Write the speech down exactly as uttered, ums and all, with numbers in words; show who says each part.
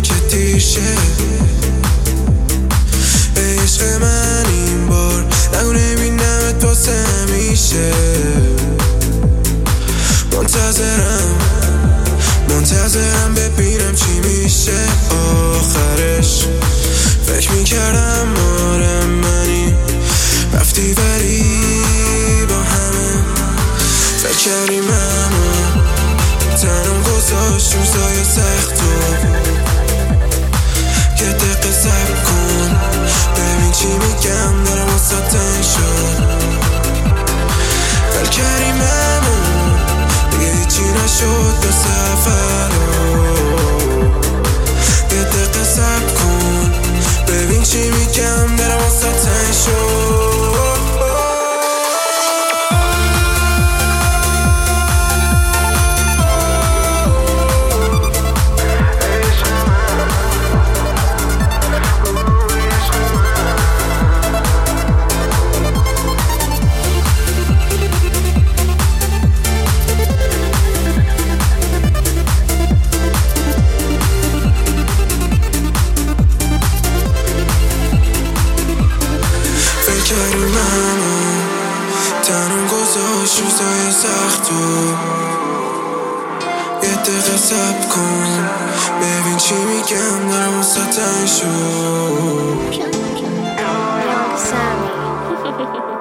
Speaker 1: که دیر شه. ای عشق من این بار نگو نبینمت واسه همیشه. منتظرم منتظرم ببینم چی میشه آخرش. فکر میکردم آره منی رفتی ولی با همه فکر کردیم اما تنم گذاشت روزای سختو. یه دقیقه صبر کن ببین چی میگم دارم واسه تنگ شد. فکر کردیم اما دیگه هیچی نشد بس اولو. یه دقیقه صبر کن ببین چی میگم دارم واسه تنگ شد. کردیم اما تنم گذاشت روزای سختو. یه دقیقه صبر کن ببین چی میگم دارم واسه تنگ شد.